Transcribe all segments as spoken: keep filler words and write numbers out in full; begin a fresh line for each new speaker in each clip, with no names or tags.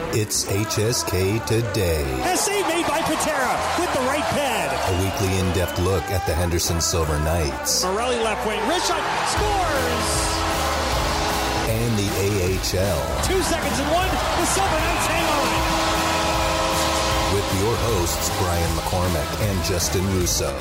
It's H S K Today.
A save made by Patera with the right pad.
A weekly in-depth look at the Henderson Silver Knights.
Morelli left wing, wrist shot, scores!
And the A H L.
Two seconds and one, the Silver Knights hang on.
With your hosts, Brian McCormick and Justin Russo.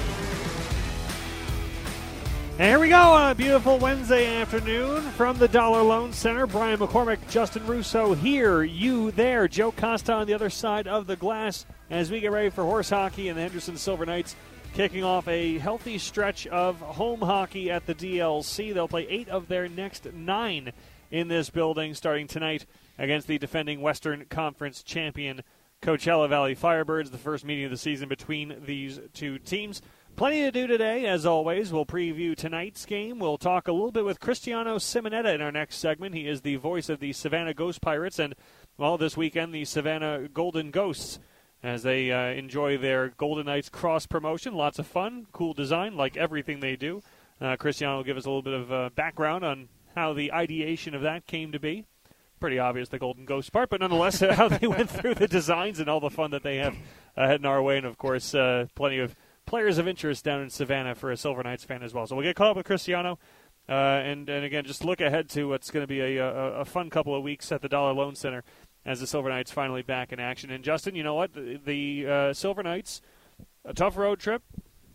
And here we go on a beautiful Wednesday afternoon from the Dollar Loan Center. Brian McCormick, Justin Russo here, you there. Joe Costa on the other side of the glass as we get ready for horse hockey and the Henderson Silver Knights kicking off a healthy stretch of home hockey at the D L C. They'll play eight of their next nine in this building starting tonight against the defending Western Conference champion Coachella Valley Firebirds, the first meeting of the season between these two teams. Plenty to do today, as always. We'll preview tonight's game. We'll talk a little bit with Cristiano Simonetta in our next segment. He is the voice of the Savannah Ghost Pirates, and, well, this weekend, the Savannah Golden Ghosts, as they uh, enjoy their Golden Knights cross-promotion. Lots of fun, cool design, like everything they do. Uh, Cristiano will give us a little bit of uh, background on how the ideation of that came to be. Pretty obvious, the Golden Ghost part, but nonetheless, how they went through the designs and all the fun that they have uh, heading our way, and, of course, uh, plenty of players of interest down in Savannah for a Silver Knights fan as well. So we'll get caught up with Cristiano, uh, and, and again, just look ahead to what's going to be a, a, a fun couple of weeks at the Dollar Loan Center as the Silver Knights finally back in action. And, Justin, you know what? The, the uh, Silver Knights, a tough road trip,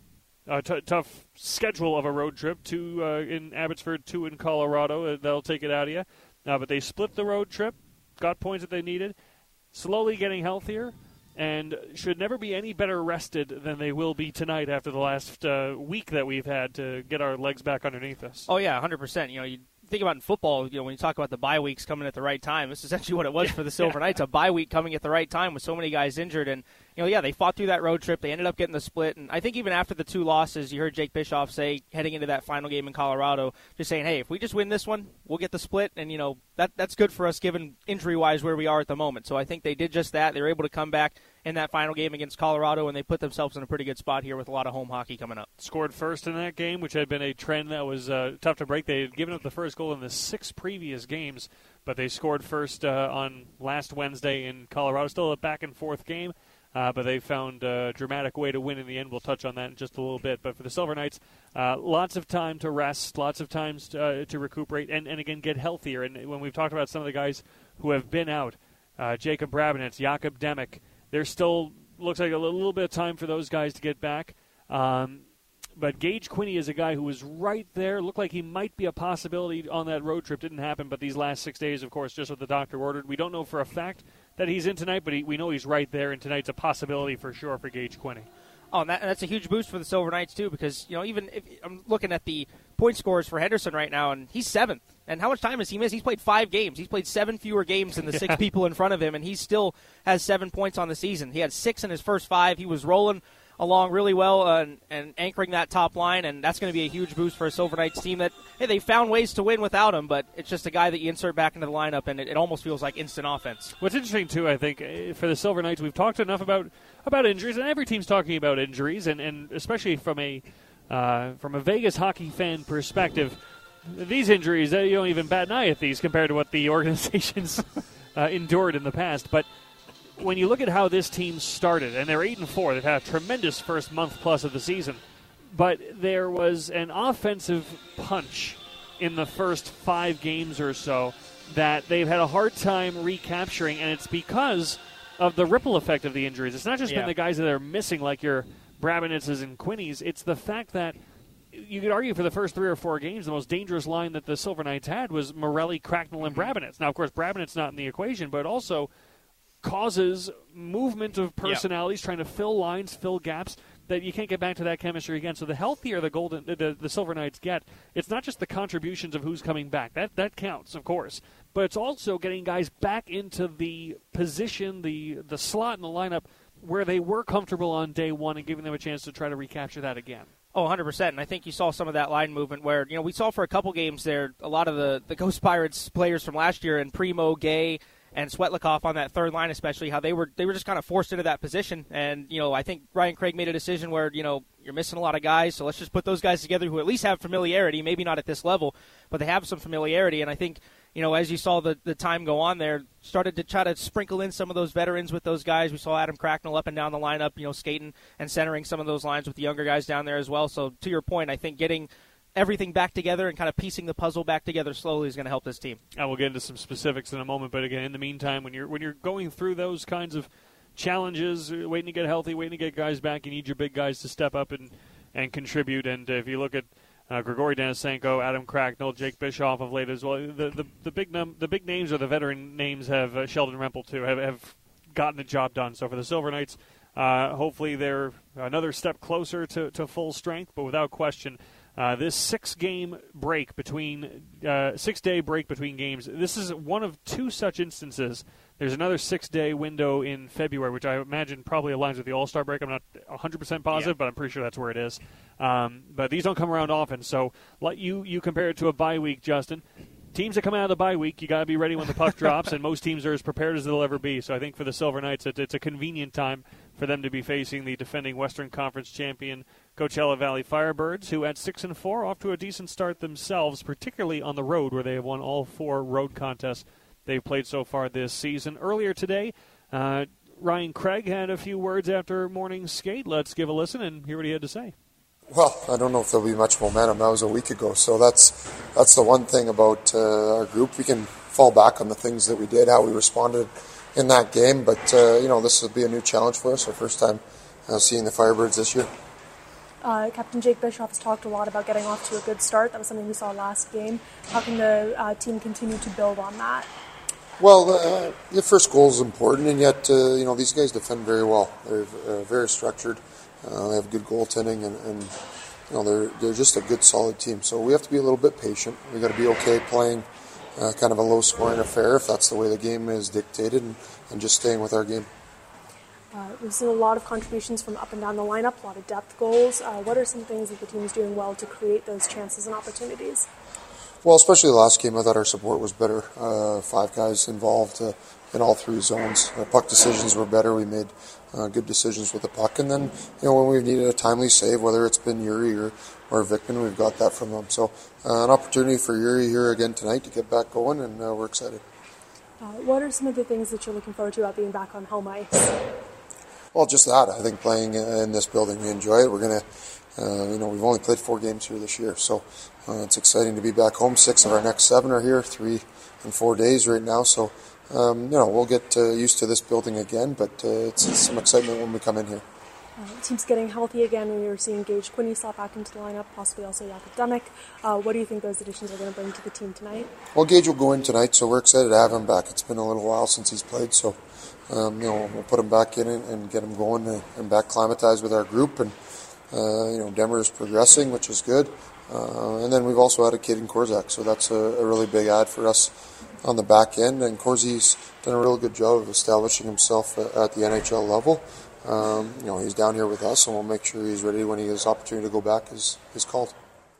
a t- tough schedule of a road trip, two uh, in Abbotsford, two in Colorado. Uh, that'll take it out of you. Uh, but they split the road trip, got points that they needed, slowly getting healthier, and should never be any better rested than they will be tonight after the last uh, week that we've had to get our legs back underneath us.
Oh, yeah, one hundred percent. You know, you think about in football, you know, when you talk about the bye weeks coming at the right time, this is essentially what it was for the Silver Knights, a bye week coming at the right time with so many guys injured. And, you know, yeah, they fought through that road trip. They ended up getting the split. And I think even after the two losses, you heard Jake Bischoff say, heading into that final game in Colorado, just saying, hey, if we just win this one, we'll get the split. And, you know, that that's good for us given injury-wise where we are at the moment. So I think they did just that. They were able to come back in that final game against Colorado, and they put themselves in a pretty good spot here with a lot of home hockey coming up.
Scored first in that game, which had been a trend that was uh, tough to break. They had given up the first goal in the six previous games, but they scored first uh, on last Wednesday in Colorado. Still a back-and-forth game, uh, but they found a dramatic way to win in the end. We'll touch on that in just a little bit. But for the Silver Knights, uh, lots of time to rest, lots of times to, uh, to recuperate, and, and, again, get healthier. And when we've talked about some of the guys who have been out, uh, Jacob Brabinets, Jakob Demek, there's still looks like a little bit of time for those guys to get back. Um, but Gage Quinney is a guy who was right there. Looked like he might be a possibility on that road trip. Didn't happen, but these last six days, of course, just what the doctor ordered. We don't know for a fact that he's in tonight, but he, we know he's right there, and tonight's a possibility for sure for Gage Quinney.
Oh, and, that, and that's a huge boost for the Silver Knights, too, because, you know, even if I'm looking at the point scores for Henderson right now, and he's seventh. And how much time has he missed? He's played five games. He's played seven fewer games than the six people in front of him, and he still has seven points on the season. He had six in his first five. He was rolling along really well uh, and, and anchoring that top line, and that's going to be a huge boost for a Silver Knights team that, hey, they found ways to win without him, but it's just a guy that you insert back into the lineup, and it, it almost feels like instant offense.
What's interesting, too, I think, for the Silver Knights, we've talked enough about, about injuries, and every team's talking about injuries, and, and especially from a uh, from a Vegas hockey fan perspective, these injuries, you don't even bat an eye at these compared to what the organizations uh, endured in the past. But when you look at how this team started, and they're eight and four, they've had a tremendous first month plus of the season. But there was an offensive punch in the first five games or so that they've had a hard time recapturing, and it's because of the ripple effect of the injuries. It's not just yeah. been the guys that are missing, like your Brabinets and Quinnies. It's the fact that you could argue for the first three or four games, the most dangerous line that the Silver Knights had was Morelli, Cracknell, and Brabinets. Now, of course, Brabinets not in the equation, but also causes movement of personalities, yeah. trying to fill lines, fill gaps, that you can't get back to that chemistry again. So the healthier the Golden, the, the Silver Knights get, it's not just the contributions of who's coming back. That that counts, of course. But it's also getting guys back into the position, the the slot in the lineup where they were comfortable on day one and giving them a chance to try to recapture that again.
Oh, one hundred percent, and I think you saw some of that line movement where, you know, we saw for a couple games there a lot of the, the Ghost Pirates players from last year, and Primo, Gay, and Swetlikoff on that third line especially, how they were they were just kind of forced into that position. And, you know, I think Ryan Craig made a decision where, you know, you're missing a lot of guys, so let's just put those guys together who at least have familiarity, maybe not at this level, but they have some familiarity. And I think, you know, as you saw the, the time go on there, started to try to sprinkle in some of those veterans with those guys. We saw Adam Cracknell up and down the lineup, you know, skating and centering some of those lines with the younger guys down there as well. So to your point, I think getting everything back together and kind of piecing the puzzle back together slowly is going to help this team.
I will get into some specifics in a moment, but again, in the meantime, when you're when you're going through those kinds of challenges, waiting to get healthy, waiting to get guys back, you need your big guys to step up and, and contribute. And if you look at uh, Grigory Denisenko, Adam Cracknell, Jake Bischoff of late as well, the the, the big num- the big names or the veteran names have uh, Sheldon Rempel too have, have gotten the job done. So for the Silver Knights, uh, hopefully they're another step closer to, to full strength, but without question. Uh, this six-game break between uh, six-day break between games. This is one of two such instances. There's another six-day window in February, which I imagine probably aligns with the All-Star break. I'm not one hundred percent positive, yeah. but I'm pretty sure that's where it is. Um, but these don't come around often, so let you you compare it to a bye week, Justin. Teams that come out of the bye week, you got to be ready when the puck drops, and most teams are as prepared as they'll ever be. So I think for the Silver Knights, it, it's a convenient time for them to be facing the defending Western Conference champion Coachella Valley Firebirds, who at six and four, off to a decent start themselves, particularly on the road, where they have won all four road contests they've played so far this season. Earlier today, uh, Ryan Craig had a few words after morning skate. Let's give a listen and hear what he had to say.
Well, I don't know if there'll be much momentum. That was a week ago, so that's that's the one thing about uh, our group. We can fall back on the things that we did, how we responded in that game. But uh, you know, this will be a new challenge for us. Our first time uh, seeing the Firebirds this year.
Uh, Captain Jake Bischoff has talked a lot about getting off to a good start. That was something we saw last game. How can the uh, team continue to build on that?
Well, uh, the first goal is important, and yet uh, you know, these guys defend very well. They're uh, very structured. Uh, they have good goaltending, and, and you know, they're they're just a good, solid team. So we have to be a little bit patient. We got to be okay playing uh, kind of a low-scoring affair if that's the way the game is dictated, and, and just staying with our game.
Uh, we've seen a lot of contributions from up and down the lineup, a lot of depth goals. Uh, what are some things that the team is doing well to create those chances and opportunities?
Well, especially the last game, I thought our support was better. Uh, five guys involved uh, in all three zones. Our puck decisions were better. We made uh, good decisions with the puck. And then, you know, when we've needed a timely save, whether it's been Yuri or, or Vikman, we've got that from them. So uh, an opportunity for Yuri here again tonight to get back going, and uh, we're excited.
Uh, what are some of the things that you're looking forward to about being back on home ice?
Well, just that. I think playing in this building, we enjoy it. We're going to, uh, you know, we've only played four games here this year, so uh, it's exciting to be back home. Six of our next seven are here, three in four days right now. So, um, you know, we'll get uh, used to this building again, but uh, it's, it's some excitement when we come in here.
Uh, the team's getting healthy again, and you're seeing Gage Quinney slot back into the lineup, possibly also Jakub Demek. Uh, what do you think those additions are going to bring to the team tonight?
Well, Gage will go in tonight, so we're excited to have him back. It's been a little while since he's played, so um, you know, we'll put him back in and, and get him going and, and back climatized with our group. And uh, you know, Demmer is progressing, which is good. Uh, and then we've also added Kaden Korzak, so that's a, a really big add for us on the back end. And Korzy's done a real good job of establishing himself at the N H L level. Um, you know, he's down here with us, and we'll make sure he's ready when he has opportunity to go back is, is called.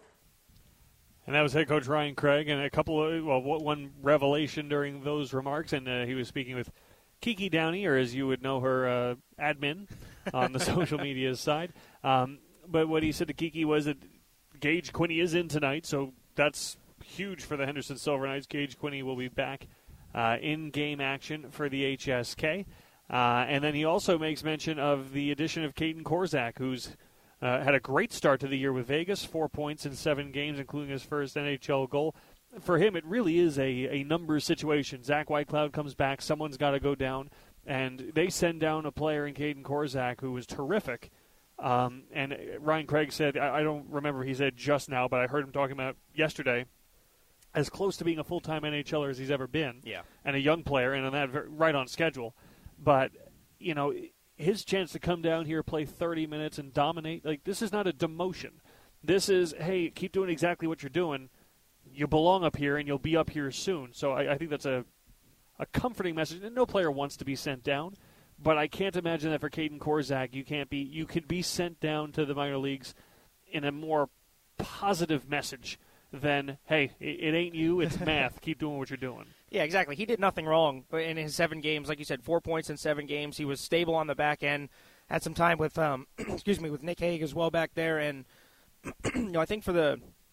And that was head coach Ryan Craig, and a couple of, well, one revelation during those remarks, and uh, he was speaking with Kiki Downey, or as you would know her, uh, admin on the social media side. Um, but what he said to Kiki was that Gage Quinney is in tonight, so that's huge for the Henderson Silver Knights. Gage Quinney will be back uh, in game action for the H S K. Uh, and then he also makes mention of the addition of Kaden Korzak, who's uh, had a great start to the year with Vegas, four points in seven games, including his first N H L goal. For him, it really is a, a numbers situation. Zach Whitecloud comes back, someone's got to go down, and they send down a player in Kaden Korzak who was terrific. Um, and Ryan Craig said, I, I don't remember he said just now, but I heard him talking about yesterday, as close to being a full-time NHLer as he's ever been.
Yeah. And
a young player, and on that right on schedule. But, you know, his chance to come down here, play thirty minutes, and dominate, like, this is not a demotion. This is, hey, keep doing exactly what you're doing. You belong up here, and you'll be up here soon. So I, I think that's a, a comforting message. And no player wants to be sent down, but I can't imagine that for Kaden Korzak, you can't be, you could be sent down to the minor leagues in a more positive message than, hey, it, it ain't you, it's math. Keep doing what you're doing.
Yeah, exactly. He did nothing wrong in his seven games. Like you said, four points in seven games. He was stable on the back end. Had some time with, um, excuse me, with Nick Hague as well back there. And you know, I think for the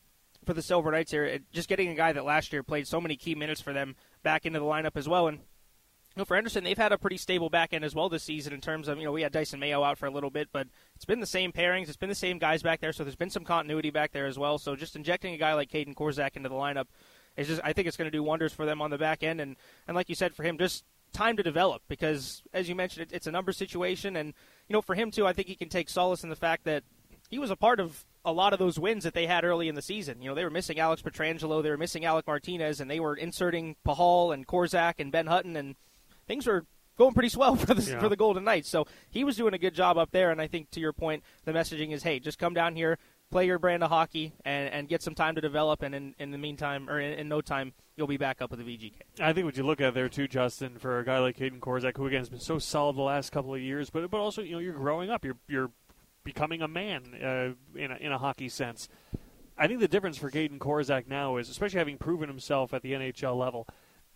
for the Silver Knights here. It, just getting a guy that last year played so many key minutes for them back into the lineup as well. And you know, for Henderson, they've had a pretty stable back end as well this season in terms of, you know, we had Dyson Mayo out for a little bit, but it's been the same pairings. It's been the same guys back there, so there's been some continuity back there as well. So just injecting a guy like Caden Korzak into the lineup is just, I think it's going to do wonders for them on the back end. And, and like you said, for him, just time to develop because, as you mentioned, it, it's a number situation. And, you know, for him, too, I think he can take solace in the fact that he was a part of a lot of those wins that they had early in the season. You know, they were missing Alex Pietrangelo, they were missing Alec Martinez, and they were inserting Pahal and Korzak and Ben Hutton, and things were going pretty swell for the yeah. for the Golden Knights. So he was doing a good job up there, and I think to your point, the messaging is, hey, just come down here, play your brand of hockey, and, and get some time to develop, and in, in the meantime, or in, in no time, you'll be back up with the V G K.
I think what you look at there, too, Justin, for a guy like Caden Korzak, who, again, has been so solid the last couple of years, but but also, you know, you're growing up. You're you're becoming a man uh, in, a, in a hockey sense. I think the difference for Caden Korzak now is, especially having proven himself at the N H L level,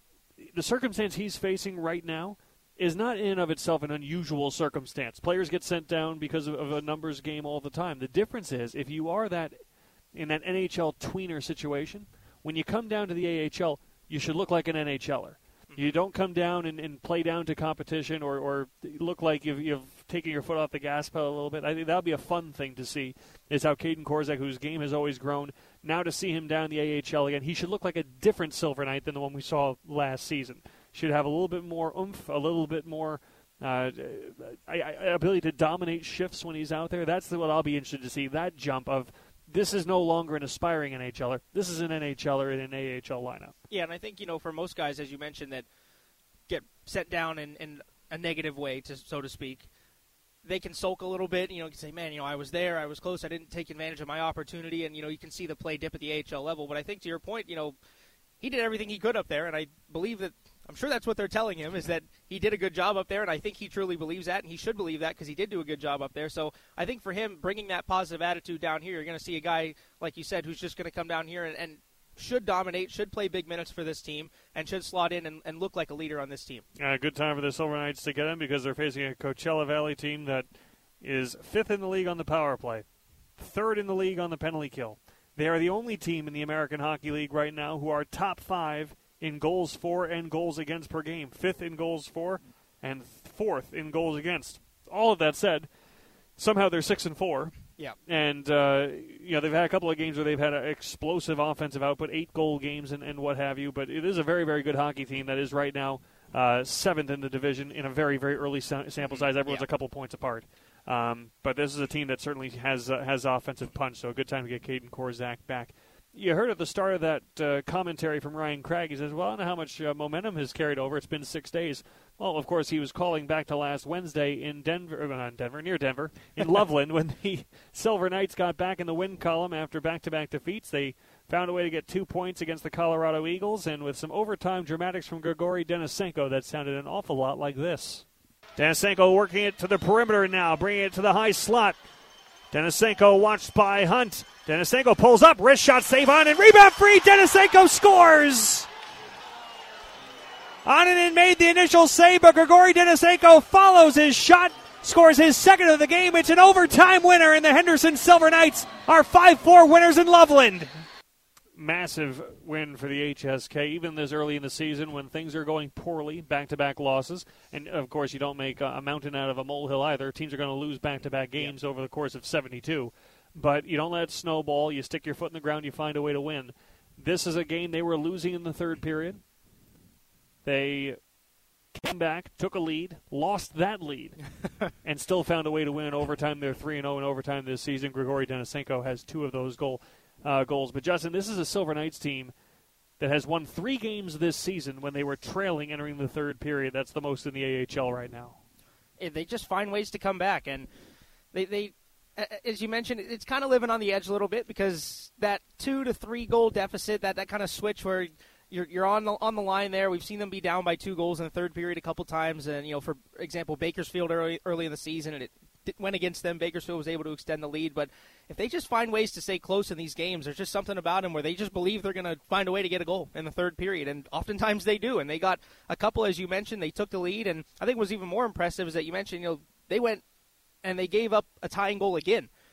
the circumstance he's facing right now is not in and of itself an unusual circumstance. Players get sent down because of, of a numbers game all the time. The difference is, if you are that in that N H L tweener situation, when you come down to the A H L, you should look like an N H L er. You don't come down and, and play down to competition or, or look like you've, you've taken your foot off the gas pedal a little bit. I think that would be a fun thing to see, is how Caden Korzak, whose game has always grown, now to see him down in the A H L again, he should look like a different Silver Knight than the one we saw last season. Should have a little bit more oomph, a little bit more uh, I, I, ability to dominate shifts when he's out there. That's what I'll be interested to see, that jump of, this is no longer an aspiring N H L er. This is an N H L er in an A H L lineup.
Yeah, and I think, you know, for most guys, as you mentioned, that get sent down in, in a negative way, to so to speak, they can sulk a little bit. You know, you can say, man, you know, I was there, I was close, I didn't take advantage of my opportunity, and, you know, you can see the play dip at the A H L level. But I think to your point, you know, he did everything he could up there, and I believe that, I'm sure that's what they're telling him, is that he did a good job up there, and I think he truly believes that, and he should believe that because he did do a good job up there. So I think for him, bringing that positive attitude down here, you're going to see a guy, like you said, who's just going to come down here and, and should dominate, should play big minutes for this team, and should slot in and, and look like a leader on this team.
Uh, good time for the Silver Knights to get in because they're facing a Coachella Valley team that is fifth in the league on the power play, third in the league on the penalty kill. They are the only team in the American Hockey League right now who are top five in goals for and goals against per game, fifth in goals for and fourth in goals against. All of that said, somehow they're six and four.
Yeah,
and uh, you know they've had a couple of games where they've had an explosive offensive output, eight goal games and, and what have you. But it is a very, very good hockey team that is right now uh, seventh in the division in a very, very early sa- sample size. Everyone's
yeah.
a couple points apart. Um, but this is a team that certainly has uh, has offensive punch. So a good time to get Caden Korzak back. You heard at the start of that uh, commentary from Ryan Craig. He says, well, I don't know how much uh, momentum has carried over. It's been six days. Well, of course, he was calling back to last Wednesday in Denver, uh, not Denver, near Denver, in Loveland, when the Silver Knights got back in the win column after back-to-back defeats. They found a way to get two points against the Colorado Eagles, and with some overtime dramatics from Grigory Denisenko, that sounded an awful lot like this. Denisenko working it to the perimeter now, bringing it to the high slot. Denisenko watched by Hunt. Denisenko pulls up, wrist shot save on, and rebound free. Denisenko scores! Annunen made the initial save, but Grigory Denisenko follows his shot, scores his second of the game. It's an overtime winner, and the Henderson Silver Knights are five four winners in Loveland. Massive win for the H S K, even this early in the season when things are going poorly, back-to-back losses. And, of course, you don't make a mountain out of a molehill either. Teams are going to lose back-to-back games yeah. over the course of seventy-two. But you don't let it snowball. You stick your foot in the ground. You find a way to win. This is a game they were losing in the third period. They came back, took a lead, lost that lead, and still found a way to win in overtime. They're three and oh in overtime this season. Grigory Denisenko has two of those goal, uh, goals. But, Justin, this is a Silver Knights team that has won three games this season when they were trailing entering the third period. That's the most in the A H L right now.
They just find ways to come back, and they, they as you mentioned, it's kind of living on the edge a little bit because that two to three goal deficit, that, that kind of switch where – You're you're on the on the line there. We've seen them be down by two goals in the third period a couple times, and you know, for example, Bakersfield early early in the season, and it went against them. Bakersfield was able to extend the lead, but if they just find ways to stay close in these games, there's just something about them where they just believe they're going to find a way to get a goal in the third period, and oftentimes they do. And they got a couple, as you mentioned, they took the lead, and I think what was even more impressive is that you mentioned, you know, they went and they gave up a tying goal again.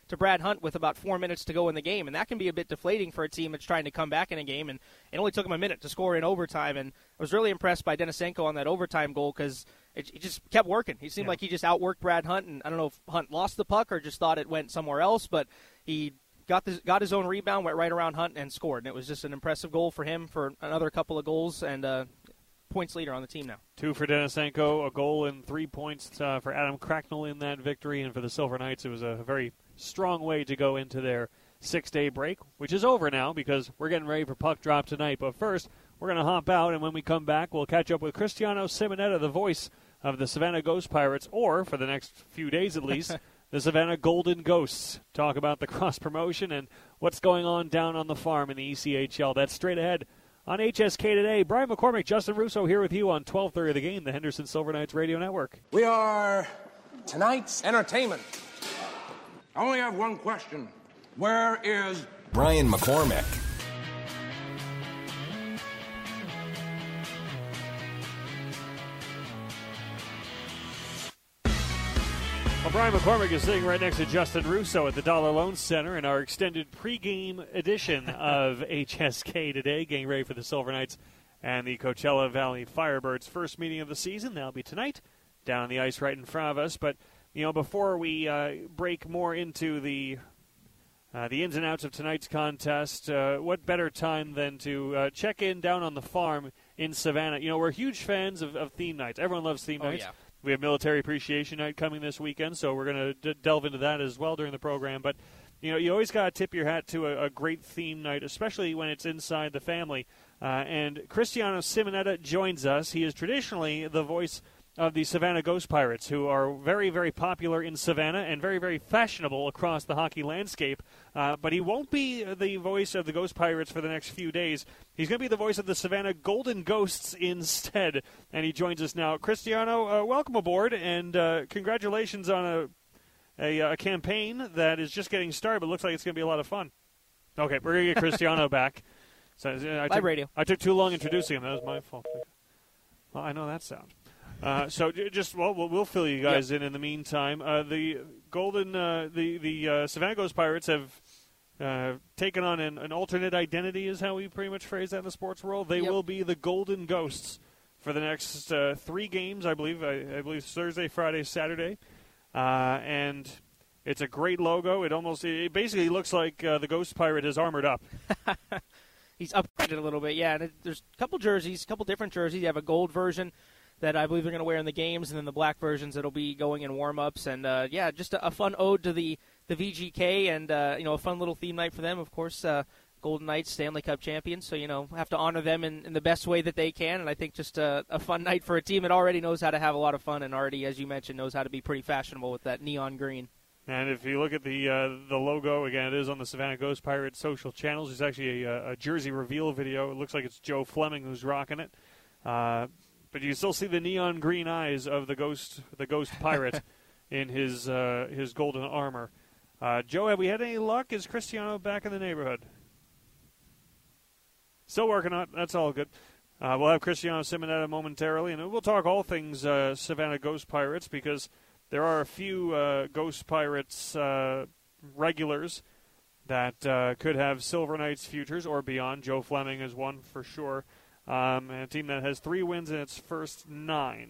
to Brad Hunt with about four minutes to go in the game, and that can be a bit deflating for a team that's trying to come back in a game, and it only took him a minute to score in overtime, and I was really impressed by Denisenko on that overtime goal because it, it just kept working. He seemed
yeah.
like he just outworked Brad Hunt, and I don't know if Hunt lost the puck or just thought it went somewhere else, but he got, this, got his own rebound, went right around Hunt, and scored, and it was just an impressive goal for him for another couple of goals, and uh, points leader on the team now.
Two for Denisenko, a goal and three points uh, for Adam Cracknell in that victory. And for the Silver Knights, it was a very strong way to go into their six-day break, which is over now because we're getting ready for puck drop tonight. But first, we're going to hop out, and when we come back, we'll catch up with Cristiano Simonetta, the voice of the Savannah Ghost Pirates, or, for the next few days at least, the Savannah Golden Ghosts. Talk about the cross-promotion and what's going on down on the farm in the E C H L. That's straight ahead on H S K Today. Brian McCormick, Justin Russo here with you on twelve thirty The Game, the Henderson Silver Knights Radio Network.
We are tonight's entertainment. I only have one question. Where is
Brian McCormick?
Well, Brian McCormick is sitting right next to Justin Russo at the Dollar Loan Center in our extended pregame edition of H S K Today, getting ready for the Silver Knights and the Coachella Valley Firebirds' first meeting of the season. That'll be tonight down on the ice right in front of us. But, you know, before we uh, break more into the uh, the ins and outs of tonight's contest, uh, what better time than to uh, check in down on the farm in Savannah? You know, we're huge fans of, of theme nights. Everyone loves theme
oh,
nights.
Yeah.
We have Military Appreciation Night coming this weekend, so we're going to d- delve into that as well during the program. But, you know, you always got to tip your hat to a, a great theme night, especially when it's inside the family. Uh, and Cristiano Simonetta joins us. He is traditionally the voice of the Savannah Ghost Pirates, who are very, very popular in Savannah and very, very fashionable across the hockey landscape. Uh, but he won't be the voice of the Ghost Pirates for the next few days. He's going to be the voice of the Savannah Golden Ghosts instead, and he joins us now. Cristiano, uh, welcome aboard, and uh, congratulations on a, a, a campaign that is just getting started, but looks like it's going to be a lot of fun. Okay, we're going to get Cristiano back. So, uh, I
Live
took,
radio.
I took too long introducing him. That was my fault. Well, I know that sound. Uh, so just well, we'll, we'll fill you guys yep. in in the meantime. Uh, the Golden, uh, the the uh, Savannah Ghost Pirates have uh, taken on an, an alternate identity, is how we pretty much phrase that in the sports world. They
yep.
will be the Golden Ghosts for the next uh, three games, I believe. I, I believe it's Thursday, Friday, Saturday, uh, and it's a great logo. It almost it basically looks like uh, the Ghost Pirate is armored up.
He's upgraded a little bit, yeah. And it, there's a couple jerseys, a couple different jerseys. You have a gold version that I believe they're going to wear in the games, and then the black versions that'll be going in warm-ups. And, uh, yeah, just a, a fun ode to the, the V G K and, uh, you know, a fun little theme night for them. Of course, uh, Golden Knights, Stanley Cup champions, so, you know, have to honor them in, in the best way that they can. And I think just a, a fun night for a team that already knows how to have a lot of fun and already, as you mentioned, knows how to be pretty fashionable with that neon green.
And if you look at the uh, the logo, again, it is on the Savannah Ghost Pirates social channels. There's actually a, a jersey reveal video. It looks like it's Joe Fleming who's rocking it. Uh But you still see the neon green eyes of the ghost, the ghost pirate, in his uh, his golden armor. Uh, Joe, have we had any luck? Is Cristiano back in the neighborhood? Still working on it. That's all good. Uh, we'll have Cristiano Simonetta momentarily, and we'll talk all things uh, Savannah Ghost Pirates because there are a few uh, Ghost Pirates uh, regulars that uh, could have Silver Knights futures or beyond. Joe Fleming is one for sure. Um, and a team that has three wins in its first nine.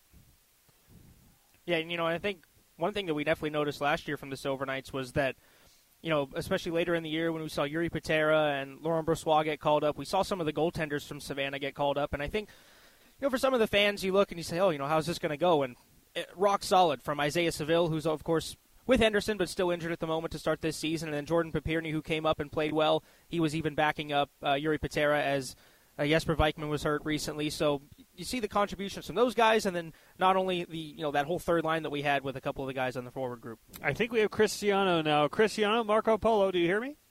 Yeah, and, you know, I think one thing that we definitely noticed last year from the Silver Knights was that, you know, especially later in the year when we saw Yuri Patera and Laurent Brossoit get called up, we saw some of the goaltenders from Savannah get called up. And I think, you know, for some of the fans, you look and you say, oh, you know, how's this going to go? And it, rock solid from Isaiah Seville, who's, of course, with Henderson, but still injured at the moment to start this season. And then Jordan Papirny, who came up and played well. He was even backing up uh, Yuri Patera as Uh, Jesper Vikman was hurt recently, so you see the contributions from those guys, and then not only the you know that whole third line that we had with a couple of the guys on the forward group.
I think we have Cristiano now. Cristiano, Marco Polo, do you hear me?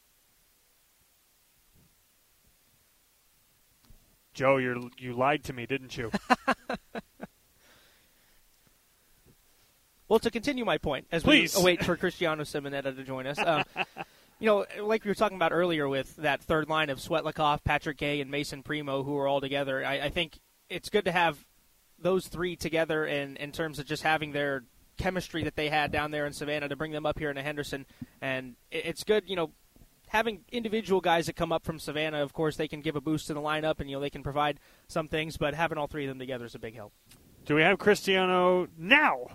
Joe, you you lied to me, didn't you?
Well, to continue my point, as
Please.
we await for Cristiano Simonetta to join us. Um, You know, like we were talking about earlier with that third line of Svetlikov, Patrick Gay, and Mason Primo, who are all together, I, I think it's good to have those three together in, in terms of just having their chemistry that they had down there in Savannah to bring them up here into Henderson. And it's good, you know, having individual guys that come up from Savannah. Of course, they can give a boost to the lineup, and you know they can provide some things. But having all three of them together is a big help.
Do we have Cristiano now?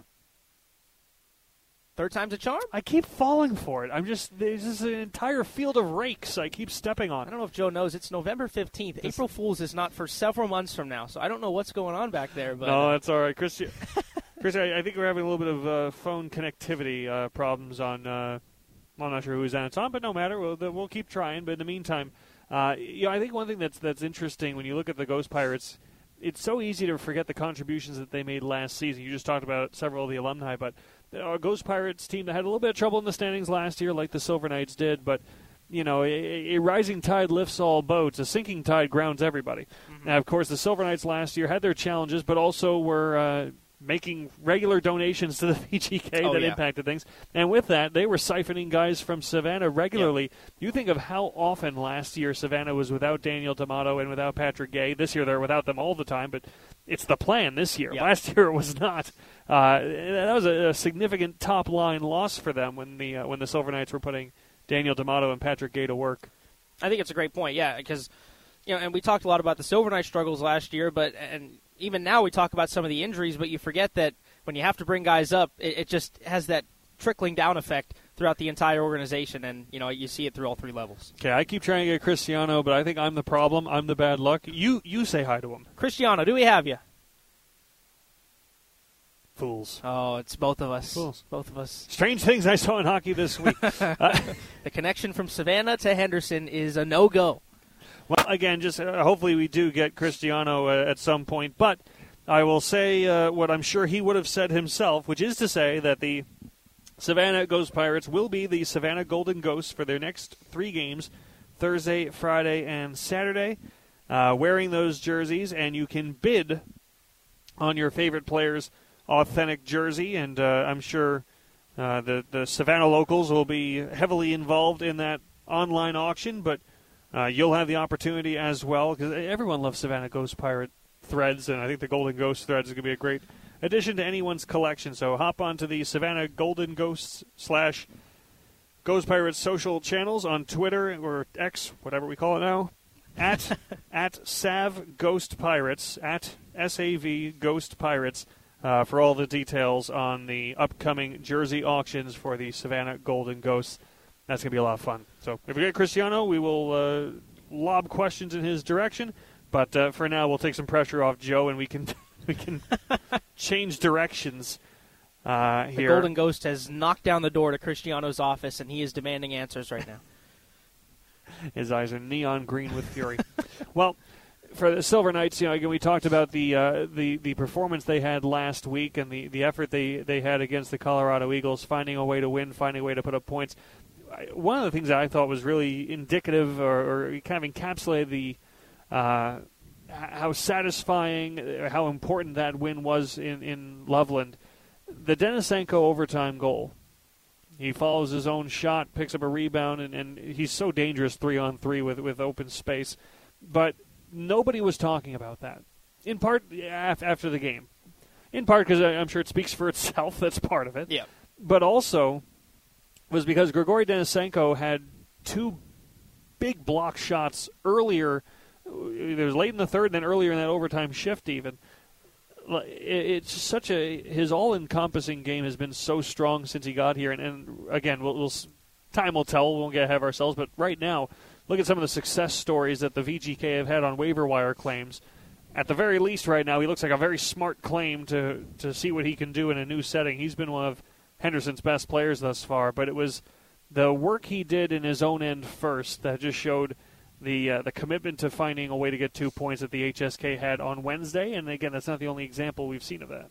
Third time's a charm?
I keep falling for it. I'm just, there's just an entire field of rakes I keep stepping on.
I don't know if Joe knows. It's November fifteenth. This April Fool's is not for several months from now, so I don't know what's going on back there. But
no, that's all right. Christy, Christy I, I think we're having a little bit of uh, phone connectivity uh, problems on, uh, I'm not sure whose end it's on, but no matter. We'll, we'll keep trying. But in the meantime, uh, you know, I think one thing that's that's interesting when you look at the Ghost Pirates, it's so easy to forget the contributions that they made last season. You just talked about several of the alumni, but our Ghost Pirates team that had a little bit of trouble in the standings last year, like the Silver Knights did, but you know, a, a rising tide lifts all boats. A sinking tide grounds everybody. Mm-hmm. Now, of course, the Silver Knights last year had their challenges, but also were uh, making regular donations to the V G K
oh,
that
yeah.
impacted things. And with that, they were siphoning guys from Savannah regularly. Yep. You think of how often last year Savannah was without Daniel D'Amato and without Patrick Gay. This year they're without them all the time, but it's the plan this year.
Yep.
Last year it was not. Uh, that was a, a significant top-line loss for them when the uh, when the Silver Knights were putting Daniel D'Amato and Patrick Gay to work.
I think it's a great point, yeah, because you know, and we talked a lot about the Silver Knights struggles last year, but and even now we talk about some of the injuries, but you forget that when you have to bring guys up, it, it just has that trickling down effect throughout the entire organization, and you know you see it through all three levels.
Okay, I keep trying to get Cristiano, but I think I'm the problem. I'm the bad luck. You you say hi to him.
Cristiano, do we have you?
Fools.
Oh, it's both of us.
Fools.
Both of us.
Strange things I saw in hockey this week. uh,
the connection from Savannah to Henderson is a no-go.
Well, again, just uh, hopefully we do get Cristiano uh, at some point, but I will say uh, what I'm sure he would have said himself, which is to say that the Savannah Ghost Pirates will be the Savannah Golden Ghosts for their next three games, Thursday, Friday, and Saturday, uh, wearing those jerseys, and you can bid on your favorite players' authentic jersey, and uh, I'm sure uh, the, the Savannah locals will be heavily involved in that online auction, but uh, you'll have the opportunity as well, because everyone loves Savannah Ghost Pirate threads, and I think the Golden Ghost threads is going to be a great addition to anyone's collection. So hop onto the Savannah Golden Ghosts slash Ghost Pirates social channels on Twitter or X, whatever we call it now, at at Sav Ghost Pirates, at S A V Ghost Pirates, uh, for all the details on the upcoming jersey auctions for the Savannah Golden Ghosts. That's going to be a lot of fun. So if we get Cristiano, we will uh, lob questions in his direction. But uh, for now, we'll take some pressure off Joe, and we can we can change directions uh, here.
The Golden Ghost has knocked down the door to Cristiano's office, and he is demanding answers right now.
His eyes are neon green with fury. Well, for the Silver Knights, you know, again, we talked about the uh, the the performance they had last week and the, the effort they, they had against the Colorado Eagles, finding a way to win, finding a way to put up points. One of the things that I thought was really indicative or, or kind of encapsulated the Uh, how satisfying, how important that win was in, in Loveland. The Denisenko overtime goal. He follows his own shot, picks up a rebound, and, and he's so dangerous three-on-three with, with open space. But nobody was talking about that, in part after the game. In part because I'm sure it speaks for itself. That's part of it.
Yeah.
But also was because Grigory Denisenko had two big block shots earlier. It was late in the third, and then earlier in that overtime shift even. It's such a his all-encompassing game has been so strong since he got here, and, and again, we'll, we'll time will tell. We won't get ahead of ourselves, but right now, look at some of the success stories that the V G K have had on waiver wire claims. At the very least, right now, he looks like a very smart claim to to see what he can do in a new setting. He's been one of Henderson's best players thus far, but it was the work he did in his own end first that just showed the uh, the commitment to finding a way to get two points that the H S K had on Wednesday. And again, that's not the only example we've seen of that.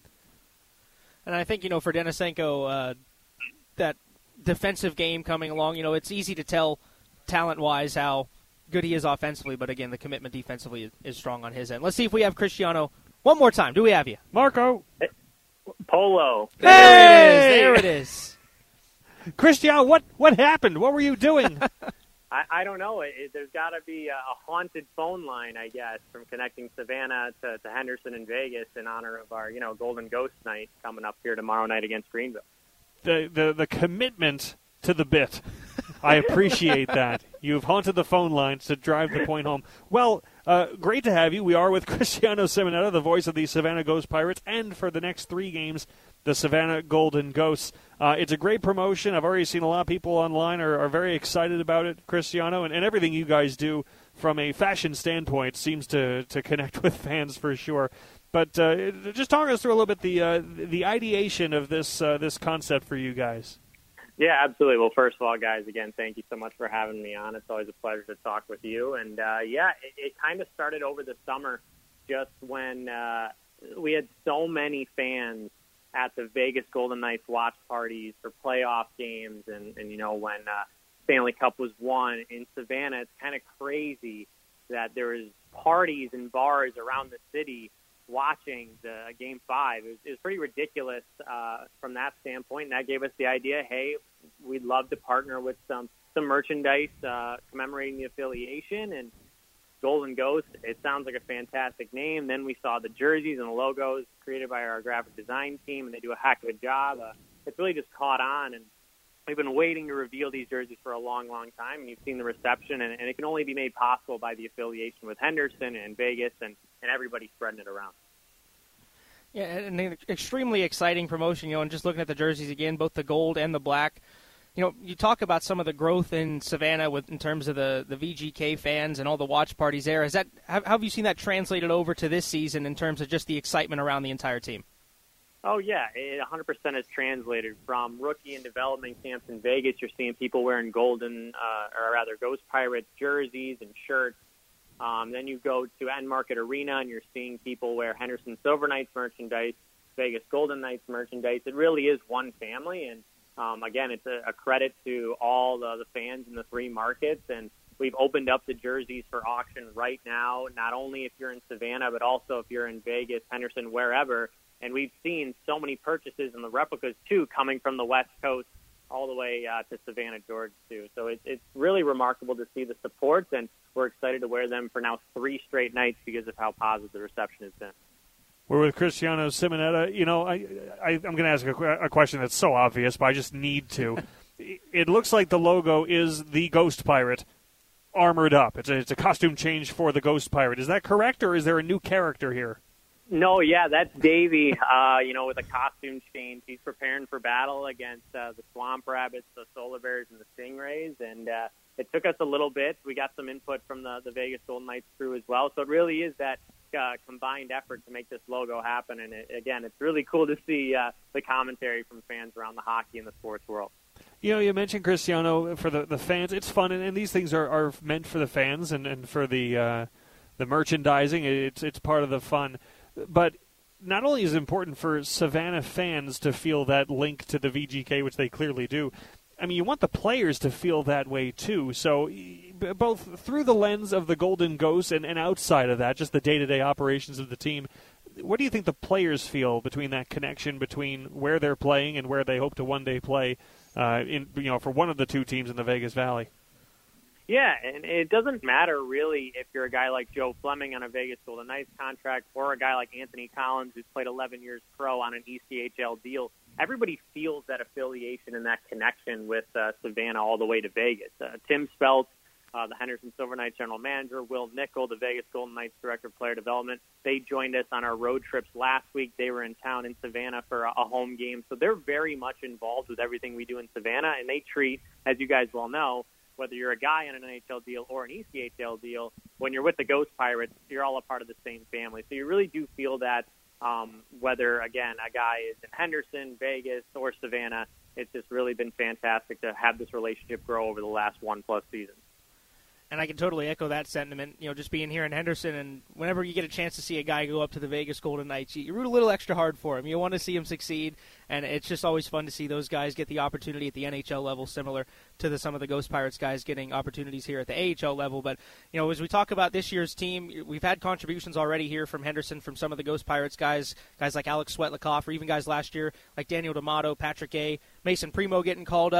And I think, you know, for Denisenko, uh, that defensive game coming along, you know, it's easy to tell talent-wise how good he is offensively, but again, the commitment defensively is, is strong on his end. Let's see if we have Cristiano one more time. Do we have you?
Marco.
Polo.
There
hey!
it is. There it is.
Cristiano, what, what happened? What were you doing?
I, I don't know. It, it, there's got to be a, a haunted phone line, I guess, from connecting Savannah to, to Henderson and Vegas in honor of our, you know, Golden Ghost night coming up here tomorrow night against Greenville.
The the, the commitment to the bit. I appreciate that. You've haunted the phone lines to drive the point home. Well, uh, great to have you. We are with Cristiano Simonetta, the voice of the Savannah Ghost Pirates, and for the next three games, the Savannah Golden Ghosts. Uh, it's a great promotion. I've already seen a lot of people online are, are very excited about it, Cristiano, and, and everything you guys do from a fashion standpoint seems to, to connect with fans for sure. But uh, just talk us through a little bit the uh, the ideation of this uh, this concept for you guys.
Yeah, absolutely. Well, first of all, guys, again, thank you so much for having me on. It's always a pleasure to talk with you. And, uh, yeah, it, it kind of started over the summer just when uh, we had so many fans at the Vegas Golden Knights watch parties for playoff games. And, and you know, when uh, Stanley Cup was won in Savannah, it's kind of crazy that there was parties and bars around the city watching the Game five. It was, it was pretty ridiculous uh, from that standpoint, and that gave us the idea, hey, we'd love to partner with some, some merchandise uh, commemorating the affiliation, and Golden Ghost, it sounds like a fantastic name. Then we saw the jerseys and the logos created by our graphic design team, and they do a heck of a job. Uh, it's really just caught on, and we've been waiting to reveal these jerseys for a long, long time, and you've seen the reception, and, and it can only be made possible by the affiliation with Henderson and Vegas and, and everybody spreading it around.
Yeah, and an extremely exciting promotion, you know, and just looking at the jerseys again, both the gold and the black. You know, you talk about some of the growth in Savannah with in terms of the, the V G K fans and all the watch parties there. Is that how, how have you seen that translated over to this season in terms of just the excitement around the entire team?
Oh, yeah, it one hundred percent is translated. From rookie and development camps in Vegas, you're seeing people wearing golden, uh, or rather Ghost Pirates jerseys and shirts. Um, then you go to End Market Arena, and you're seeing people wear Henderson Silver Knights merchandise, Vegas Golden Knights merchandise. It really is one family, and um, again, it's a, a credit to all the, the fans in the three markets, and we've opened up the jerseys for auction right now, not only if you're in Savannah, but also if you're in Vegas, Henderson, wherever. And we've seen so many purchases in the replicas, too, coming from the West Coast all the way uh, to Savannah, Georgia, too. So it, it's really remarkable to see the supports, and we're excited to wear them for now three straight nights because of how positive the reception has been.
We're with Cristiano Simonetta. You know, I, I, I'm going to ask a, a question that's so obvious, but I just need to. It looks like the logo is the Ghost Pirate armored up. It's a, it's a costume change for the Ghost Pirate. Is that correct, or is there a new character here?
No, yeah, that's Davey, uh, you know, with a costume change. He's preparing for battle against uh, the Swamp Rabbits, the Solar Bears, and the Stingrays, and uh, it took us a little bit. We got some input from the, the Vegas Golden Knights crew as well, so it really is that uh, combined effort to make this logo happen, and it, again, it's really cool to see uh, the commentary from fans around the hockey and the sports world.
You know, you mentioned Cristiano for the, the fans. It's fun, and, and these things are, are meant for the fans and, and for the uh, the merchandising. It's it's part of the fun. But not only is it important for Savannah fans to feel that link to the V G K, which they clearly do, I mean, you want the players to feel that way too. So both through the lens of the Golden Ghosts and, and outside of that, just the day-to-day operations of the team, what do you think the players feel between that connection between where they're playing and where they hope to one day play uh, in, you know, for one of the two teams in the Vegas Valley?
Yeah, and it doesn't matter really if you're a guy like Joe Fleming on a Vegas Golden Knights contract or a guy like Anthony Collins who's played eleven years pro on an E C H L deal. Everybody feels that affiliation and that connection with uh, Savannah all the way to Vegas. Uh, Tim Spelt, uh, the Henderson Silver Knights general manager, Will Nickel, the Vegas Golden Knights director of player development, they joined us on our road trips last week. They were in town in Savannah for a, a home game. So they're very much involved with everything we do in Savannah, and they treat, as you guys well know, whether you're a guy on an N H L deal or an E C H L deal, when you're with the Ghost Pirates, you're all a part of the same family. So you really do feel that um, whether, again, a guy is in Henderson, Vegas, or Savannah, it's just really been fantastic to have this relationship grow over the last one-plus seasons.
And I can totally echo that sentiment, you know, just being here in Henderson, and whenever you get a chance to see a guy go up to the Vegas Golden Knights, you, you root a little extra hard for him. You want to see him succeed, and it's just always fun to see those guys get the opportunity at the N H L level, similar to the, some of the Ghost Pirates guys getting opportunities here at the A H L level. But, you know, as we talk about this year's team, we've had contributions already here from Henderson, from some of the Ghost Pirates guys, guys like Alex Swetlikoff, or even guys last year like Daniel D'Amato, Patrick A., Mason Primo getting called up.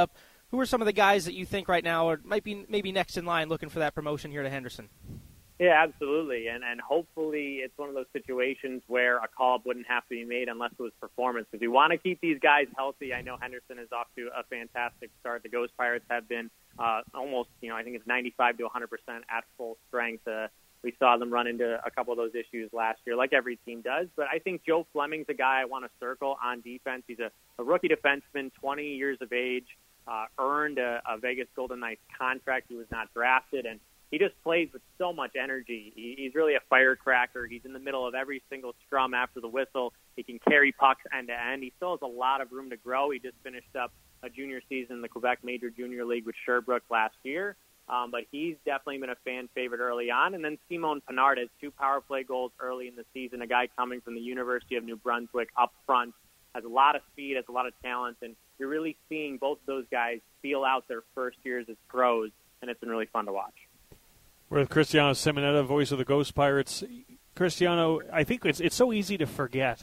who are some of the guys that you think right now are, might be maybe next in line looking for that promotion here to Henderson?
Yeah, absolutely. And and hopefully it's one of those situations where a call-up wouldn't have to be made unless it was performance. Because we want to keep these guys healthy. I know Henderson is off to a fantastic start. The Ghost Pirates have been uh, almost, you know, I think it's ninety-five to one hundred percent at full strength. Uh, we saw them run into a couple of those issues last year, like every team does. But I think Joe Fleming's a guy I want to circle on defense. He's a, a rookie defenseman, twenty years of age, uh, earned a, a Vegas Golden Knights contract. He was not drafted, and he just plays with so much energy. He, he's really a firecracker. He's in the middle of every single scrum after the whistle. He can carry pucks end to end. He still has a lot of room to grow. He just finished up a junior season in the Quebec Major Junior League with Sherbrooke last year. Um, but he's definitely been a fan favorite early on. And then Simon Pinard has two power play goals early in the season, a guy coming from the University of New Brunswick up front, has a lot of speed, has a lot of talent, and you're really seeing both of those guys feel out their first years as pros, and it's been really fun to watch.
We're with Cristiano Simonetta, voice of the Ghost Pirates. Cristiano, I think it's it's so easy to forget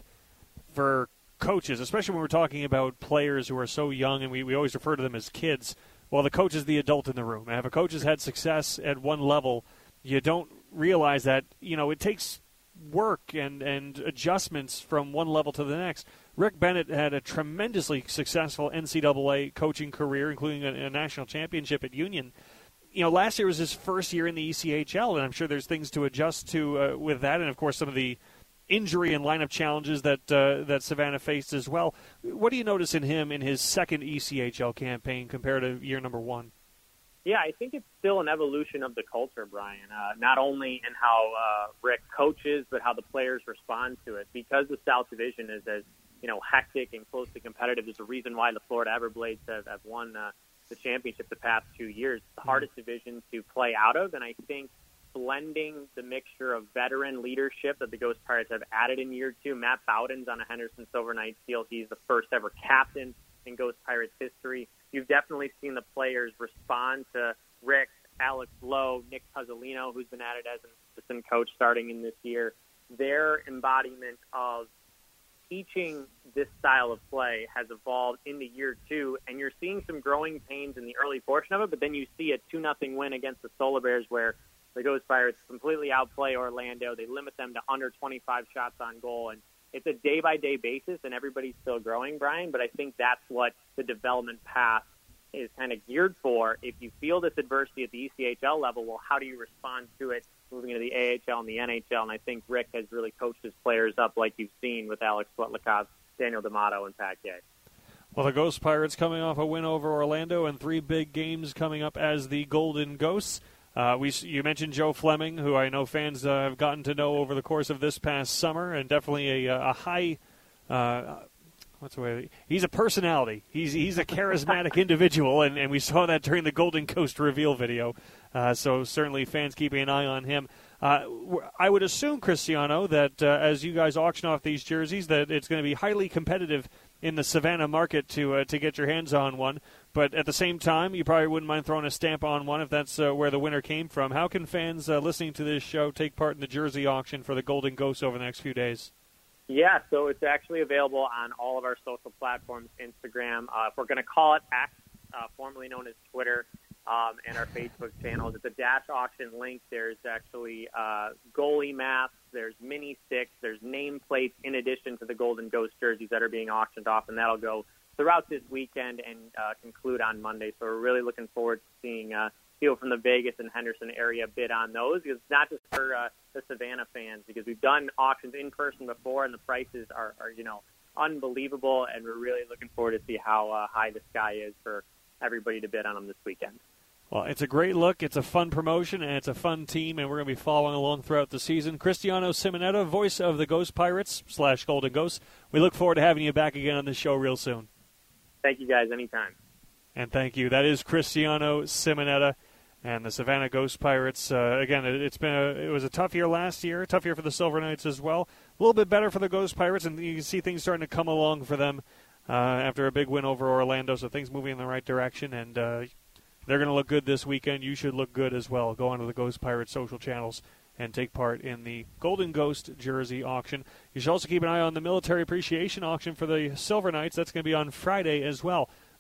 for coaches, especially when we're talking about players who are so young, and we, we always refer to them as kids. Well, the coach is the adult in the room. And if a coach has had success at one level, you don't realize that, you know, it takes work and, and adjustments from one level to the next. Rick Bennett had a tremendously successful N C double A coaching career, including a, a national championship at Union. You know, last year was his first year in the E C H L, and I'm sure there's things to adjust to uh, with that, and of course some of the injury and lineup challenges that uh, that Savannah faced as well. What do you notice in him in his second E C H L campaign compared to year number one?
Yeah, I think it's still an evolution of the culture, Brian, uh, not only in how uh, Rick coaches, but how the players respond to it. Because the South Division is as, you know, hectic and closely competitive, there's a reason why the Florida Everblades have, have won uh, the championship the past two years. It's the hardest division to play out of, and I think blending the mixture of veteran leadership that the Ghost Pirates have added in year two. Matt Bowden's on a Henderson Silver Knights deal. He's the first ever captain in Ghost Pirates history. You've definitely seen the players respond to Rick, Alex Lowe, Nick Puzzolino, who's been added as an assistant coach starting in this year. Their embodiment of teaching this style of play has evolved into year two, and you're seeing some growing pains in the early portion of it, but then you see a two nothing win against the Solar Bears where the Ghost Pirates completely outplay Orlando. They limit them to under twenty-five shots on goal, and it's a day-by-day basis, and everybody's still growing, Brian, but I think that's what the development path is kind of geared for. If you feel this adversity at the E C H L level, well, how do you respond to it moving into the A H L and the N H L? And I think Rick has really coached his players up like you've seen with Alex Svetlikov, Daniel D'Amato, and Pat Gay.
Well, the Ghost Pirates coming off a win over Orlando and three big games coming up as the Golden Ghosts. Uh, we you mentioned Joe Fleming, who I know fans uh, have gotten to know over the course of this past summer, and definitely a, a high. Uh, what's the way? He's a personality. He's he's a charismatic individual, and, and we saw that during the Golden Coast reveal video. Uh, so certainly fans keeping an eye on him. Uh, I would assume, Cristiano, that uh, as you guys auction off these jerseys, that it's going to be highly competitive in the Savannah market to uh, to get your hands on one. But at the same time, you probably wouldn't mind throwing a stamp on one if that's uh, where the winner came from. How can fans uh, listening to this show take part in the jersey auction for the Golden Ghosts over the next few days?
Yeah, so it's actually available on all of our social platforms, Instagram. Uh, if we're going to call it X, uh, formerly known as Twitter, um, and our Facebook channels. It's a dash auction link. There's actually uh, goalie maps. There's mini sticks. There's nameplates in addition to the Golden Ghost jerseys that are being auctioned off, and that'll go throughout this weekend and uh, conclude on Monday. So we're really looking forward to seeing uh, people from the Vegas and Henderson area bid on those. Because it's not just for uh, the Savannah fans, because we've done auctions in person before, and the prices are, are you know, unbelievable, and we're really looking forward to see how uh, high the sky is for everybody to bid on them this weekend.
Well, it's a great look. It's a fun promotion, and it's a fun team, and we're going to be following along throughout the season. Cristiano Simonetta, voice of the Ghost Pirates slash Golden Ghosts. We look forward to having you back again on the show real soon.
Thank you, guys. Anytime.
And thank you. That is Cristiano Simonetta and the Savannah Ghost Pirates. Uh, again, it, it's been a, it was a tough year last year, tough year for the Silver Knights as well. A little bit better for the Ghost Pirates, and you can see things starting to come along for them uh, after a big win over Orlando, so things moving in the right direction, and uh, they're going to look good this weekend. You should look good as well. Go onto the Ghost Pirates social channels and take part in the Golden Ghost jersey auction. You should also keep an eye on the military appreciation auction for the Silver Knights. That's going to be on Friday as well.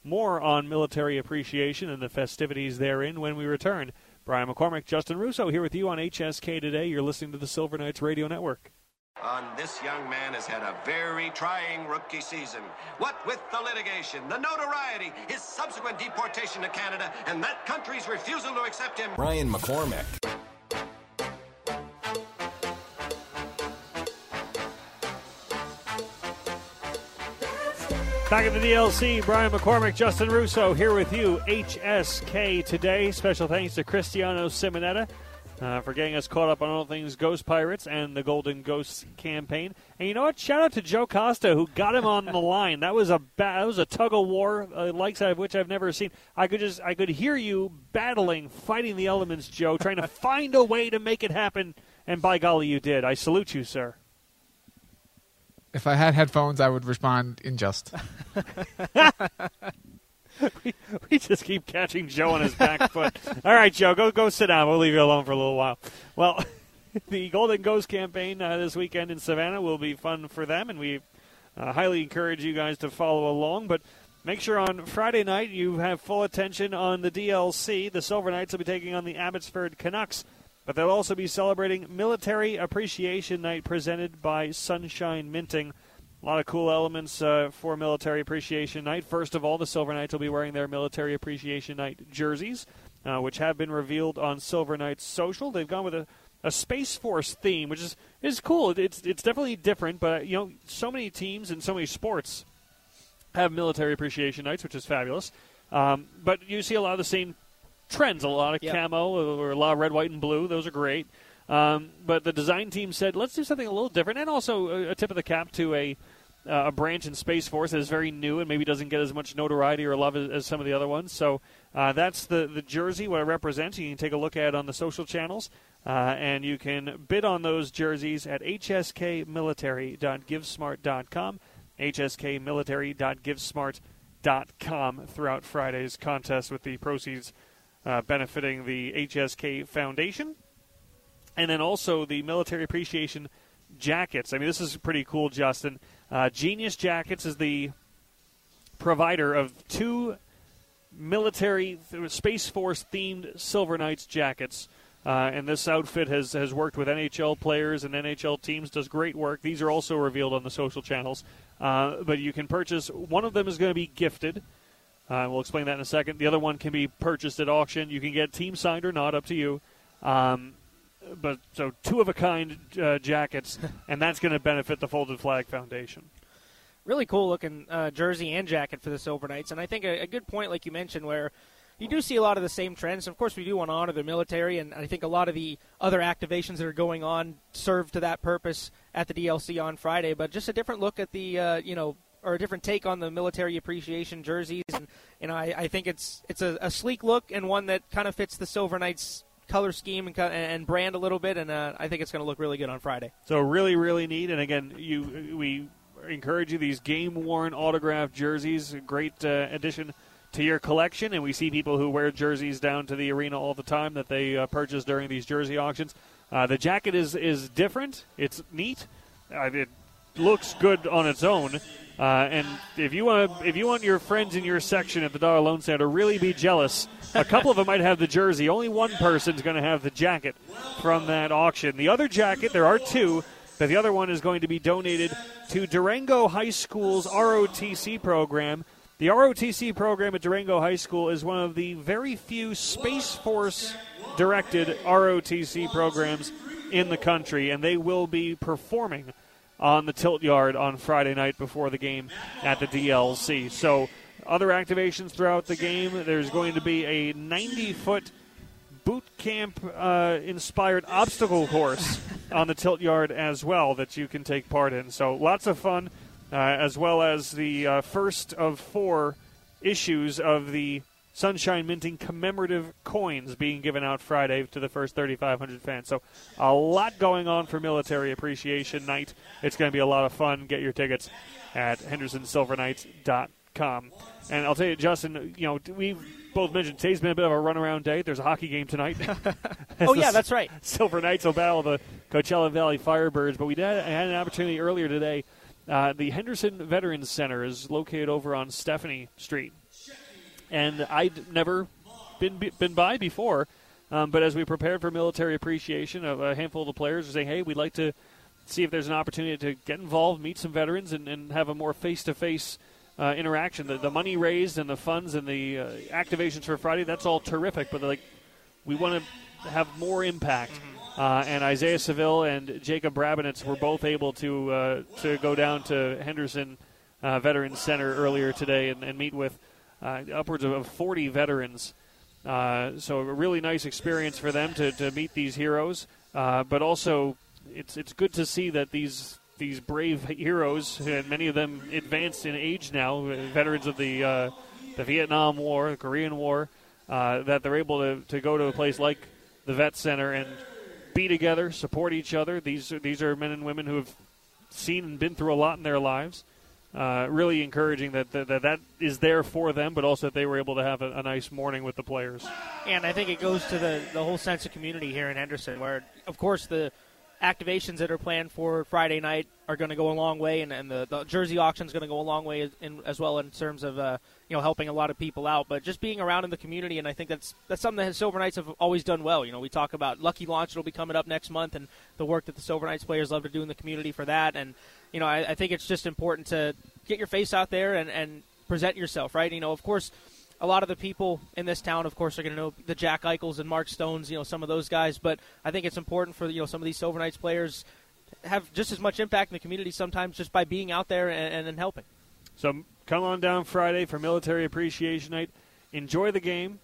More on military appreciation and the festivities therein when we return. Brian McCormick, Justin Russo here with you on H S K Today. You're listening to the Silver Knights Radio Network.
On this young man has had a very trying rookie season. What with the litigation, the notoriety, his subsequent deportation to Canada, and that country's refusal to accept him.
Brian McCormick.
Back at the D L C, Brian McCormick, Justin Russo here with you. H S K Today. Special thanks to Cristiano Simonetta uh, for getting us caught up on all things Ghost Pirates and the Golden Ghosts campaign. And you know what? Shout out to Joe Costa who got him on the line. That was a ba- that was a tug of war, uh, likes of which I've never seen. I could just I could hear you battling, fighting the elements, Joe, trying to find a way to make it happen. And by golly, you did. I salute you, sir.
If I had headphones, I would respond in just.
we, we just keep catching Joe on his back foot. All right, Joe, go go sit down. We'll leave you alone for a little while. Well, the Golden Ghost campaign uh, this weekend in Savannah will be fun for them, and we uh, highly encourage you guys to follow along. But make sure on Friday night you have full attention on the D L C. The Silver Knights will be taking on the Abbotsford Canucks. But they'll also be celebrating Military Appreciation Night presented by Sunshine Minting. A lot of cool elements uh, for Military Appreciation Night. First of all, the Silver Knights will be wearing their Military Appreciation Night jerseys, uh, which have been revealed on Silver Knights Social. They've gone with a, a Space Force theme, which is, is cool. It's, it's definitely different, but you know, so many teams and so many sports have Military Appreciation Nights, which is fabulous. Um, but you see a lot of the same trends, a lot of yep. camo, or a lot of red, white, and blue. Those are great. Um, but the design team said, let's do something a little different, and also a, a tip of the cap to a uh, a branch in Space Force that is very new and maybe doesn't get as much notoriety or love as, as some of the other ones. So uh, that's the, the jersey, what it represents. You can take a look at it on the social channels, uh, and you can bid on those jerseys at h s k military dot givesmart dot com, h s k military dot givesmart dot com throughout Friday's contest with the proceeds Uh, benefiting the H S K Foundation. And then also the Military Appreciation Jackets. I mean, this is pretty cool, Justin. Uh, Genius Jackets is the provider of two military Space Force-themed Silver Knights jackets. Uh, and this outfit has, has worked with N H L players and N H L teams, does great work. These are also revealed on the social channels. Uh, but you can purchase, one of them is going to be gifted. Uh, we'll explain that in a second. The other one can be purchased at auction. You can get team signed or not, up to you. Um, but so two of a kind uh, jackets, and that's going to benefit the Folded Flag Foundation.
Really cool looking uh, jersey and jacket for the Silver Knights, and I think a, a good point, like you mentioned, where you do see a lot of the same trends. Of course, we do want to honor the military, and I think a lot of the other activations that are going on serve to that purpose at the D L C on Friday. But just a different look at the uh, you know. or a different take on the military appreciation jerseys, and you know, I, I think it's it's a, a sleek look and one that kind of fits the Silver Knights color scheme and, and brand a little bit, and uh, I think it's going to look really good on Friday.
So really, really neat, and again, you we encourage you, these game-worn autographed jerseys, a great uh, addition to your collection, and we see people who wear jerseys down to the arena all the time that they uh, purchase during these jersey auctions. Uh, the jacket is, is different. It's neat. Uh, it looks good on its own. Uh, and if you want if you want your friends in your section at the Dollar Loan Center to really be jealous, a couple of them might have the jersey. Only one person's going to have the jacket from that auction. The other jacket, there are two, but the other one is going to be donated to Durango High School's R O T C program. The R O T C program at Durango High School is one of the very few Space Force-directed R O T C programs in the country, and they will be performing on the tilt yard on Friday night before the game at the D L C. So other activations throughout the game. There's going to be a ninety-foot boot camp uh, inspired obstacle course on the tilt yard as well that you can take part in. So lots of fun, uh, as well as the uh, first of four issues of the Sunshine Minting commemorative coins being given out Friday to the first thirty-five hundred fans. So a lot going on for Military Appreciation Night. It's going to be a lot of fun. Get your tickets at henderson silver knights dot com. And I'll tell you, Justin, you know, we both mentioned today's been a bit of a runaround day. There's a hockey game tonight.
Oh, yeah, that's right.
Silver Knights will battle the Coachella Valley Firebirds. But we did, had an opportunity earlier today. Uh, the Henderson Veterans Center is located over on Stephanie Street. and I'd never been been by before. Um, but as we prepared for military appreciation, a, a handful of the players were saying, hey, we'd like to see if there's an opportunity to get involved, meet some veterans, and, and have a more face-to-face uh, interaction. The, the money raised and the funds and the uh, activations for Friday, that's all terrific. But, like, we want to have more impact. Mm-hmm. Uh, and Isaiah Seville and Jacob Brabinitz were both able to uh, to go down to Henderson uh, Veterans Center earlier today and, and meet with uh, upwards of forty veterans. Uh, so a really nice experience for them to, to meet these heroes, uh, but also it's it's good to see that these these brave heroes, and many of them advanced in age now, veterans of the uh, the Vietnam War, the Korean War, uh, that they're able to, to go to a place like the Vet Center and be together, support each other. These these are men and women who have seen and been through a lot in their lives. Uh, really encouraging that, that that that is there for them, but also that they were able to have a, a nice morning with the players.
And I think it goes to the, the whole sense of community here in Henderson, where, of course, the activations that are planned for Friday night are going to go a long way, and, and the, the jersey auction is going to go a long way as, in, as well in terms of uh, you know helping a lot of people out. But just being around in the community, and I think that's that's something that Silver Knights have always done well. You know, we talk about Lucky Launch, it'll be coming up next month, and the work that the Silver Knights players love to do in the community for that. And you know, I, I think it's just important to get your face out there and, and present yourself, right? You know, of course, a lot of the people in this town, of course, are going to know the Jack Eichels and Mark Stones, you know, some of those guys. But I think it's important for, you know, some of these Silver Knights players to have just as much impact in the community sometimes just by being out there and, and, and helping.
So come on down Friday for Military Appreciation Night. Enjoy the game.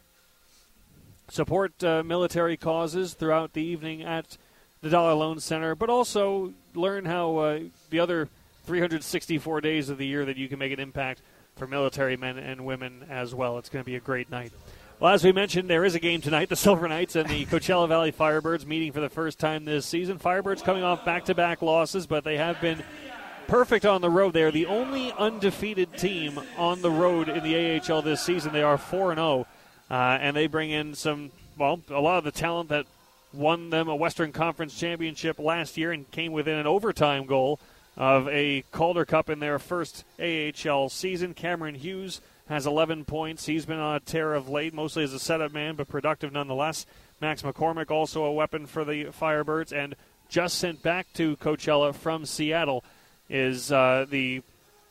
Support uh, military causes throughout the evening at the Dollar Loan Center, but also learn how uh, the other three hundred sixty-four days of the year that you can make an impact for military men and women as well. It's going to be a great night. Well, as we mentioned, there is a game tonight. The Silver Knights and the Coachella Valley Firebirds meeting for the first time this season. Firebirds coming off back-to-back losses, but they have been perfect on the road. They are the only undefeated team on the road in the A H L this season. They are four and oh, uh, and they bring in some, well, a lot of the talent that won them a Western Conference championship last year and came within an overtime goal of a Calder Cup in their first A H L season. Cameron Hughes has eleven points. He's been on a tear of late, mostly as a setup man, but productive nonetheless. Max McCormick, also a weapon for the Firebirds, and just sent back to Coachella from Seattle is uh, the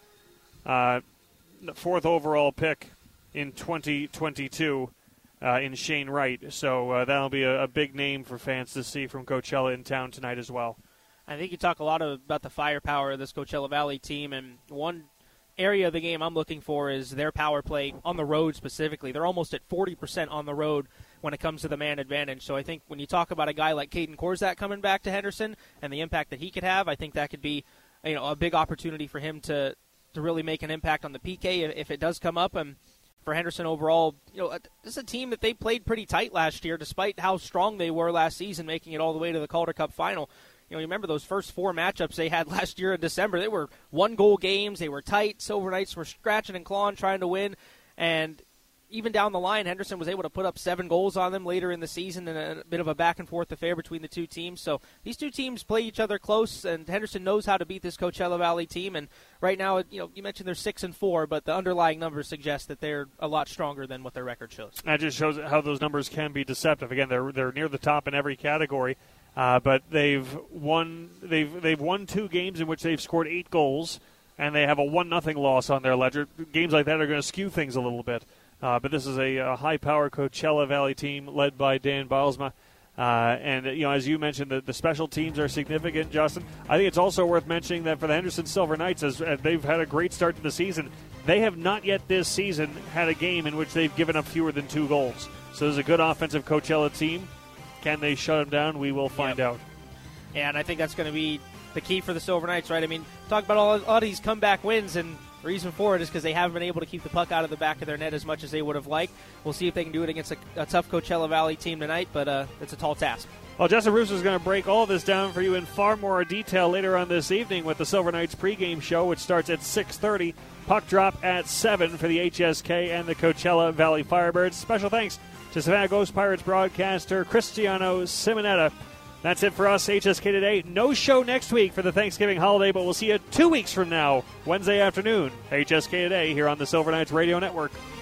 uh, fourth overall pick in twenty twenty-two uh, in Shane Wright. So uh, that'll be a, a big name for fans to see from Coachella in town tonight as well.
I think you talk a lot of, about the firepower of this Coachella Valley team, and one area of the game I'm looking for is their power play on the road specifically. They're almost at forty percent on the road when it comes to the man advantage. So I think when you talk about a guy like Caden Korzak coming back to Henderson and the impact that he could have, I think that could be you know a big opportunity for him to, to really make an impact on the P K if, if it does come up. And for Henderson overall, you know, this is a team that they played pretty tight last year despite how strong they were last season, making it all the way to the Calder Cup final. You know, you remember those first four matchups they had last year in December. They were one-goal games. They were tight. Silver Knights were scratching and clawing, trying to win. And even down the line, Henderson was able to put up seven goals on them later in the season in a, a bit of a back-and-forth affair between the two teams. So these two teams play each other close, and Henderson knows how to beat this Coachella Valley team. And right now, you know, you mentioned they're six and four, but the underlying numbers suggest that they're a lot stronger than what their record shows.
That just shows how those numbers can be deceptive. Again, they're they're near the top in every category. Uh, but they've won. They've they've won two games in which they've scored eight goals, and they have a one nothing loss on their ledger. Games like that are going to skew things a little bit. Uh, but this is a, a high-powered Coachella Valley team led by Dan Bilesma. Uh, and you know, as you mentioned, the, the special teams are significant. Justin, I think it's also worth mentioning that for the Henderson Silver Knights, as, as they've had a great start to the season, they have not yet this season had a game in which they've given up fewer than two goals. So there's a good offensive Coachella team. Can they shut them down? We will find
yep.
out.
Yeah, and I think that's going to be the key for the Silver Knights, right? I mean, talk about all, all these comeback wins, and the reason for it is because they haven't been able to keep the puck out of the back of their net as much as they would have liked. We'll see if they can do it against a, a tough Coachella Valley team tonight, but uh, it's a tall task.
Well, Justin Russo is going to break all this down for you in far more detail later on this evening with the Silver Knights pregame show, which starts at six thirty. Puck drop at seven for the H S K and the Coachella Valley Firebirds. Special thanks to Savannah Ghost Pirates broadcaster Cristiano Simonetta. That's it for us, H S K Today. No show next week for the Thanksgiving holiday, but we'll see you two weeks from now, Wednesday afternoon, H S K Today, here on the Silver Knights Radio Network.